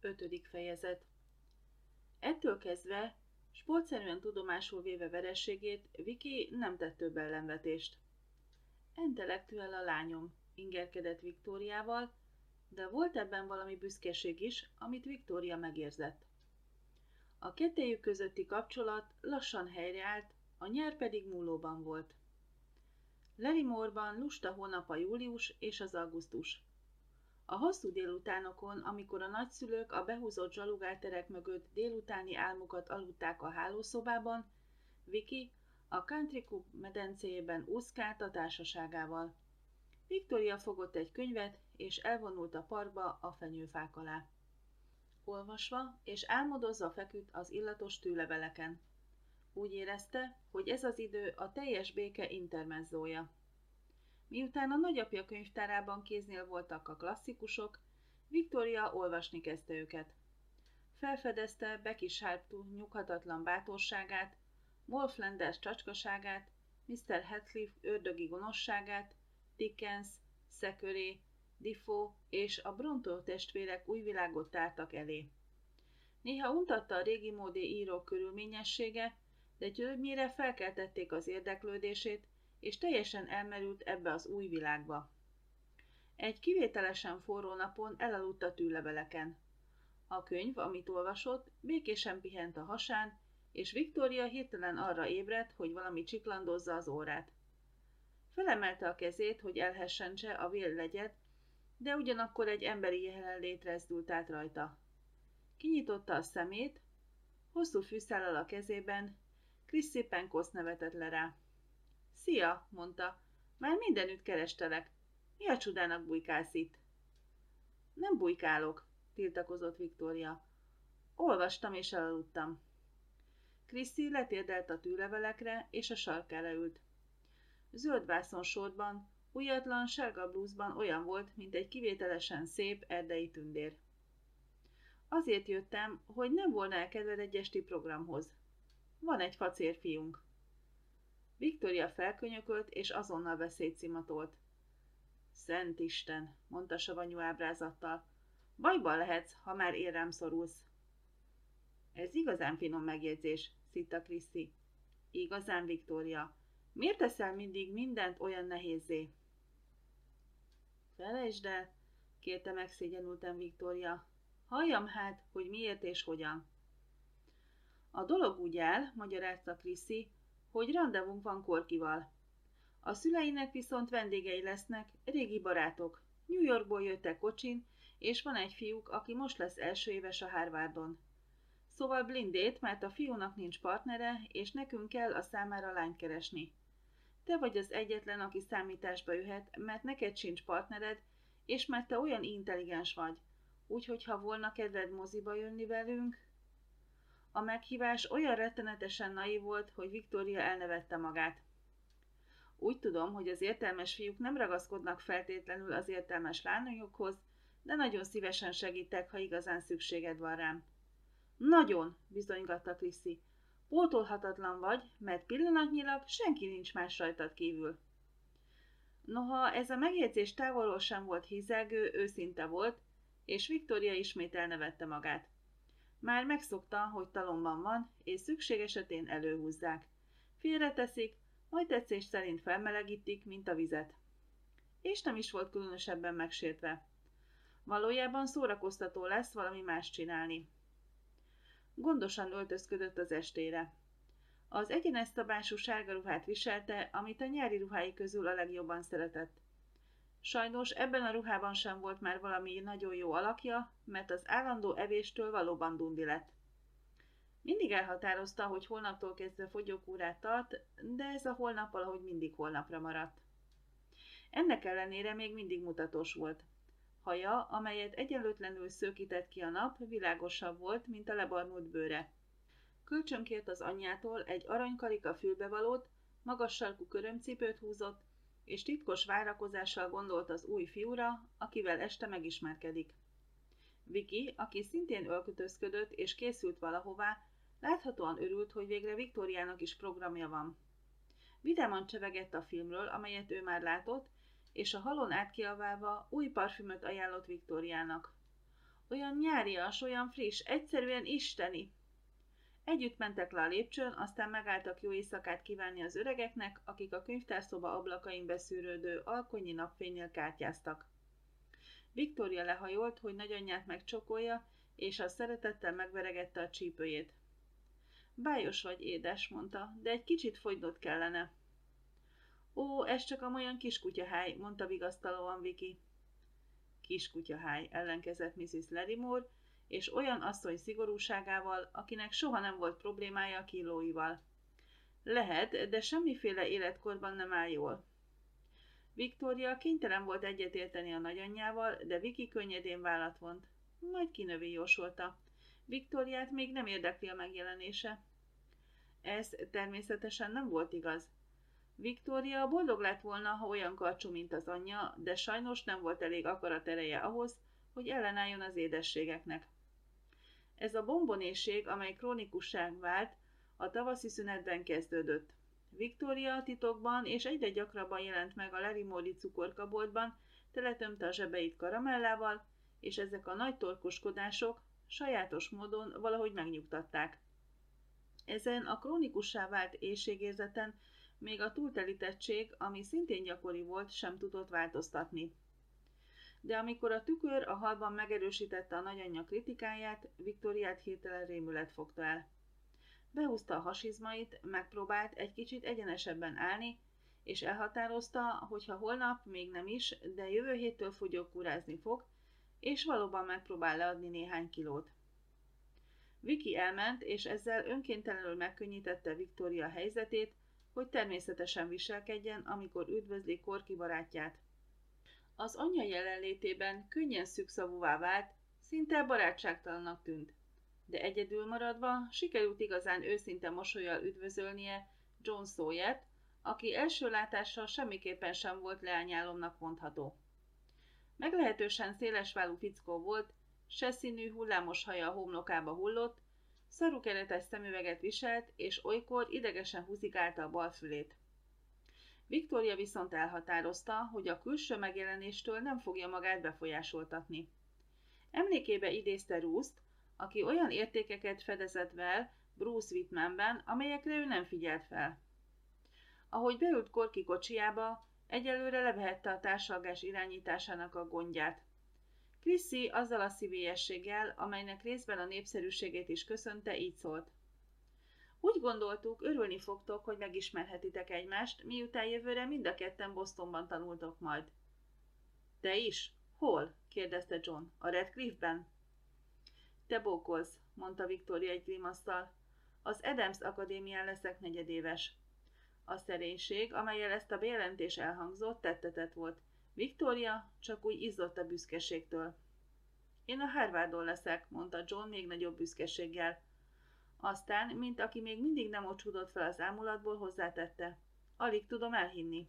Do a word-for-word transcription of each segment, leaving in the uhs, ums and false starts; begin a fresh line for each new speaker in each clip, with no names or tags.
Ötödik fejezet. Ettől kezdve, sportszerűen tudomásul véve vereségét, Viki nem tett több ellenvetést. Intellektuel a lányom, ingerkedett Viktóriával, de volt ebben valami büszkeség is, amit Viktória megérzett. A kettejük közötti kapcsolat lassan helyreállt, a nyár pedig múlóban volt. Larrymore-ban lusta hónap a július és az augusztus. A hosszú délutánokon, amikor a nagyszülők a behúzott zsalugárterek mögött délutáni álmukat aludták a hálószobában, Viki a Country Club medencéjében úszkált a társaságával. Viktória fogott egy könyvet, és elvonult a parkba a fenyőfák alá. Olvasva és álmodozva feküdt az illatos tűleveleken. Úgy érezte, hogy ez az idő a teljes béke intermezzója. Miután a nagyapja könyvtárában kéznél voltak a klasszikusok, Viktória olvasni kezdte őket. Felfedezte Becky Sharp nyughatatlan bátorságát, Moll Flanders csacskaságát, miszter Heathcliff ördögi gonoszságát, Dickens, Thackeray, Defoe és a Brontë testvérek új világot tártak elé. Néha untatta a régi módi írók körülményessége, de többnyire felkeltették az érdeklődését, és teljesen elmerült ebbe az új világba. Egy kivételesen forró napon elaludt a tűleveleken. A könyv, amit olvasott, békésen pihent a hasán, és Viktória hirtelen arra ébredt, hogy valami csiklandozza az órát. Felemelte a kezét, hogy elhessentse a véllegyet, de ugyanakkor egy emberi jelenlét rezdült át rajta. Kinyitotta a szemét, hosszú fűszállal a kezében, Chrissy Pencost nevetett le rá. Szia, mondta, már mindenütt kerestelek. Mi a csodának bujkálsz itt? Nem bujkálok, tiltakozott Viktória. Olvastam és elaludtam. Chrissy letérdelt a tűlevelekre, és a sarkára ült. Zöld vászonsortban, újatlan sárga blúzban olyan volt, mint egy kivételesen szép erdei tündér. Azért jöttem, hogy nem volna kedved egy esti programhoz. Van egy facérfiunk. Viktória felkönyökölt, és azonnal veszélyt szimatolt. Szent Isten, mondta savanyú ábrázattal. Bajban lehetsz, ha már én rám szorulsz. Ez igazán finom megjegyzés, szitta Chrissy. Igazán, Viktória. Miért teszel mindig mindent olyan nehézzé? Felejtsd el, kérte megszégyenülten Viktória. Halljam hát, hogy miért és hogyan. A dolog úgy áll, magyarázta Chrissy, hogy randevunk van Corkyval. A szüleinek viszont vendégei lesznek, régi barátok. New Yorkból jöttek kocsin, és van egy fiúk, aki most lesz első éves a Harvardon. Szóval blindét, mert a fiúnak nincs partnere, és nekünk kell a számára lányt keresni. Te vagy az egyetlen, aki számításba jöhet, mert neked sincs partnered, és mert te olyan intelligens vagy. Úgyhogy ha volna kedved moziba jönni velünk... A meghívás olyan rettenetesen naiv volt, hogy Viktória elnevette magát. Úgy tudom, hogy az értelmes fiúk nem ragaszkodnak feltétlenül az értelmes lányokhoz, de nagyon szívesen segítek, ha igazán szükséged van rám. Nagyon, bizonygatta Chrissy. Pótolhatatlan vagy, mert pillanatnyilag senki nincs más rajtad kívül. Noha ez a megjegyzés távolról sem volt hízelgő, őszinte volt, és Viktória ismét elnevette magát. Már megszokta, hogy talomban van, és szükség esetén előhúzzák. Félreteszik, majd tetszés szerint felmelegítik, mint a vizet. És nem is volt különösebben megsértve. Valójában szórakoztató lesz valami más csinálni. Gondosan öltözködött az estére. Az egyenes szabású sárga ruhát viselte, amit a nyári ruhái közül a legjobban szeretett. Sajnos ebben a ruhában sem volt már valami nagyon jó alakja, mert az állandó evéstől valóban dundi lett. Mindig elhatározta, hogy holnaptól kezdve fogyókúrát tart, de ez a holnap valahogy mindig holnapra maradt. Ennek ellenére még mindig mutatós volt. Haja, amelyet egyenlőtlenül szőkített ki a nap, világosabb volt, mint a lebarnult bőre. Kölcsönkért az anyjától egy aranykarika fülbevalót, magas sarkú körömcipőt húzott, és titkos várakozással gondolt az új fiúra, akivel este megismerkedik. Viki, aki szintén ölkötözködött és készült valahová, láthatóan örült, hogy végre Viktóriának is programja van. Vidáman csevegett a filmről, amelyet ő már látott, és a halon átkiabálva új parfümöt ajánlott Viktóriának. Olyan nyárias, olyan friss, egyszerűen isteni. Együtt mentek le a lépcsőn, aztán megálltak jó éjszakát kívánni az öregeknek, akik a könyvtárszoba ablakain beszűrődő alkonyi napfénynél kártyáztak. Viktória lehajolt, hogy nagyanyját megcsokolja, és a szeretettel megveregette a csípőjét. Bájos vagy, édes, mondta, de egy kicsit fogynod kellene. Ó, ez csak amolyan kiskutyaháj, mondta vigasztalóan Viki. Kiskutyaháj, ellenkezett missziz Larimore, és olyan asszony szigorúságával, akinek soha nem volt problémája a kilóival. Lehet, de semmiféle életkorban nem áll jól. Viktória kénytelen volt egyetérteni a nagyanyjával, de Viki könnyedén vállat vont. Majd kinövi, jósolta. Viktóriát még nem érdekli a megjelenése. Ez természetesen nem volt igaz. Viktória boldog lett volna, ha olyan karcsú, mint az anyja, de sajnos nem volt elég akaratereje ahhoz, hogy ellenálljon az édességeknek. Ez a bombonészség, amely krónikussá vált, a tavaszi szünetben kezdődött. Viktória titokban és egyre gyakrabban jelent meg a Larimore cukorkaboltban, teletömte a zsebeit karamellával, és ezek a nagy torkoskodások sajátos módon valahogy megnyugtatták. Ezen a krónikussá vált éhségérzeten még a túltelítettség, ami szintén gyakori volt, sem tudott változtatni. De amikor a tükör a halban megerősítette a nagyanyja kritikáját, Viktóriát hirtelen rémület fogta el. Behúzta a hasizmait, megpróbált egy kicsit egyenesebben állni, és elhatározta, hogy ha holnap még nem is, de jövő héttől fogyókúrázni fog, és valóban megpróbál leadni néhány kilót. Viki elment, és ezzel önkéntelenül megkönnyítette Viktória helyzetét, hogy természetesen viselkedjen, amikor üdvözli Corky barátját. Az anyja jelenlétében könnyen szűkszavúvá vált, szinte barátságtalannak tűnt, de egyedül maradva sikerült igazán őszinte mosollyal üdvözölnie John Sawyert, aki első látásra semmiképpen sem volt leányálomnak mondható. Meglehetősen szélesvállú fickó volt, seszínű, hullámos haja a homlokába hullott, szarukeretes szemüveget viselt, és olykor idegesen húzigálta a bal fülét. Viktória viszont elhatározta, hogy a külső megjelenéstől nem fogja magát befolyásoltatni. Emlékébe idézte Ruth-t, aki olyan értékeket fedezett fel Bruce Whitmanben, amelyekre ő nem figyelt fel. Ahogy beült Corky kocsijába, egyelőre levehette a társalgás irányításának a gondját. Chrissy azzal a szívélyességgel, amelynek részben a népszerűségét is köszönte, így szólt. Úgy gondoltuk, örülni fogtok, hogy megismerhetitek egymást, miután jövőre mind a ketten Bostonban tanultok majd. Te is? Hol? kérdezte John. A Radcliffe-ben? Te bókolsz, mondta Viktória egy grimasszal. Az Adams Akadémián leszek negyedéves. A szerénység, amellyel ezt a bejelentés elhangzott, tettetett volt. Viktória csak úgy izzott a büszkeségtől. Én a Harvardon leszek, mondta John még nagyobb büszkeséggel. Aztán, mint aki még mindig nem ocsúdott fel az ámulatból, hozzátette. Alig tudom elhinni.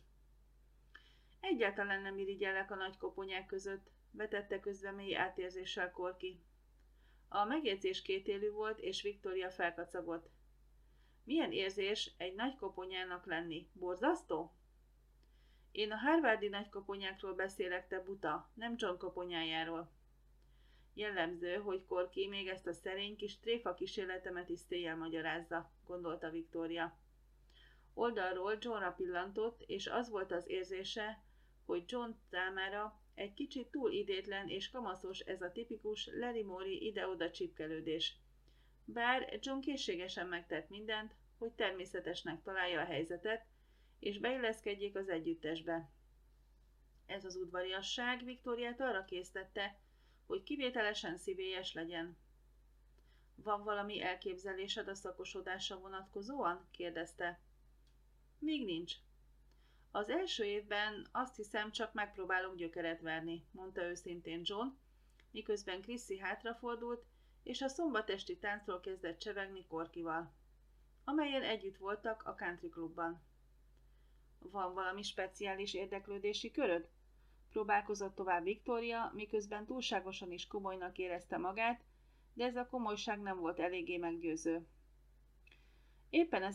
Egyáltalán nem irigyellek a nagy koponyák között, vetette közbe mély átérzéssel Corky. A megjegyzés kétélű volt, és Viktória felkacagott. Milyen érzés egy nagy koponyának lenni? Borzasztó? Én a harvardi nagykoponyákról beszélek, te buta, nem John koponyájáról. Jellemző, hogy Corky még ezt a szerény kis tréfa kísérletemet is széjjel magyarázza, gondolta Viktória. Oldalról Johnra pillantott, és az volt az érzése, hogy John számára egy kicsit túl idétlen és kamaszos ez a tipikus Larimore-i ide-oda csipkelődés. Bár John készségesen megtett mindent, hogy természetesnek találja a helyzetet, és beilleszkedjék az együttesbe. Ez az udvariasság Viktóriát arra késztette, hogy kivételesen szívélyes legyen. Van valami elképzelésed a szakosodásra vonatkozóan? kérdezte. Még nincs. Az első évben azt hiszem csak megpróbálok gyökeret verni, mondta őszintén John, miközben Chrissy hátrafordult, és a szombatesti táncról kezdett csevegni Corkyval, amelyen együtt voltak a country klubban. Van valami speciális érdeklődési köröd? Próbálkozott tovább Viktória, miközben túlságosan is komolynak érezte magát, de ez a komolyság nem volt eléggé meggyőző. Éppen